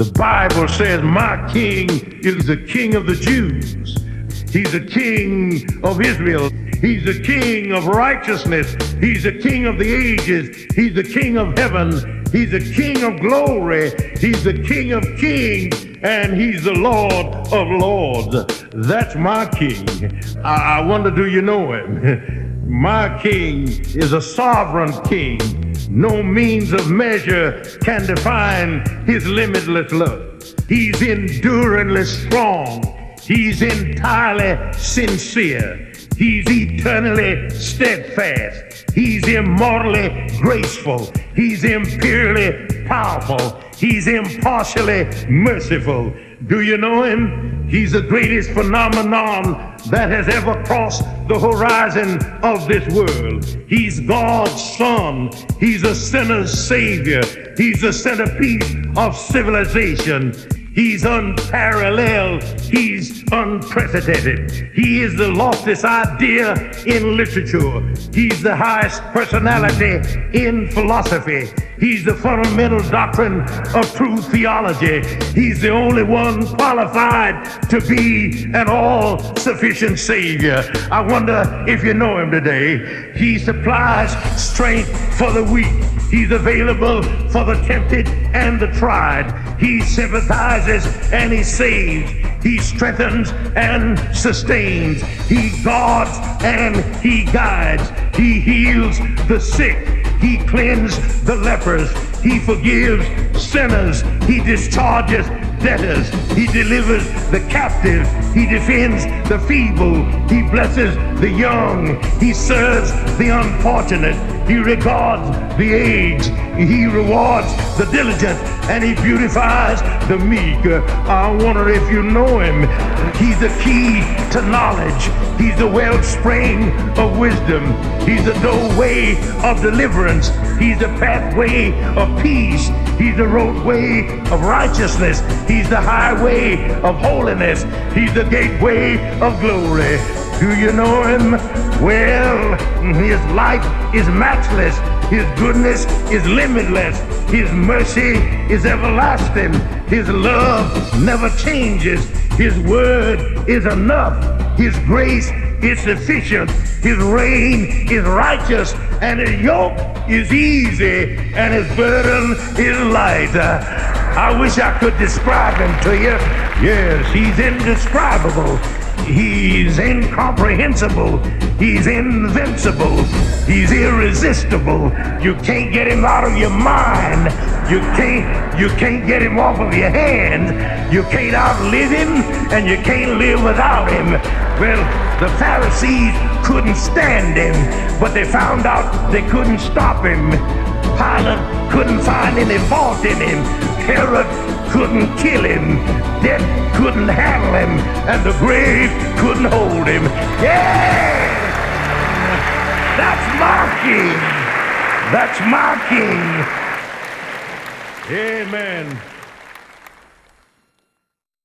The Bible says my king is the king of the Jews. He's the king of Israel. He's the king of righteousness. He's the king of the ages. He's the king of heaven. He's the king of glory. He's the king of kings. And he's the Lord of lords. That's my king. I wonder, do you know him? My king is a sovereign king. No means of measure can define his limitless love. He's enduringly strong. He's entirely sincere. He's eternally steadfast. He's immortally graceful. He's imperially powerful. He's impartially merciful. Do you know him? He's the greatest phenomenon that has ever crossed the horizon of this world. He's God's son. He's a sinner's savior. He's the centerpiece of civilization. He's unparalleled. He's unprecedented. He is the loftiest idea in literature. He's the highest personality in philosophy. He's the fundamental doctrine of true theology. He's the only one qualified to be an all-sufficient Savior. I wonder if you know him today. He supplies strength for the weak. He's available for the tempted and the tried. He sympathizes and he saves. He strengthens and sustains. He guards and he guides. He heals the sick. He cleanses the lepers. He forgives sinners. He discharges debtors. He delivers the captive. He defends the feeble. He blesses the young. He serves the unfortunate. He regards the aged. He rewards the diligent. And he beautifies the meek. I wonder if you know him. He's the key to knowledge. He's the wellspring of wisdom. He's the doorway of deliverance. He's the pathway of peace. He's the roadway of righteousness. He's the highway of holiness. He's the gateway of glory. Do you know him? Well, his life is matchless. His goodness is limitless. His mercy is everlasting. His love never changes. His word is enough. His grace is sufficient. His reign is righteous. And his yoke is easy. And his burden is light. I wish I could describe him to you. Yes, he's indescribable. He's incomprehensible. He's invincible. He's irresistible. You can't get him out of your mind. You can't get him off of your hand. You can't outlive him, and you can't live without him. Well, the Pharisees couldn't stand him, but they found out they couldn't stop him. Pilate couldn't find any fault in him. Herod couldn't kill him. Death couldn't handle him. And the grave couldn't hold him. Yeah! That's my king. That's my king. Amen.